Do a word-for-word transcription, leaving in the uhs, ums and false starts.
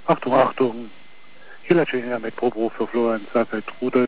Achtung, Achtung. Hier Latschenia mit Probo für Florian Safeld Rudel.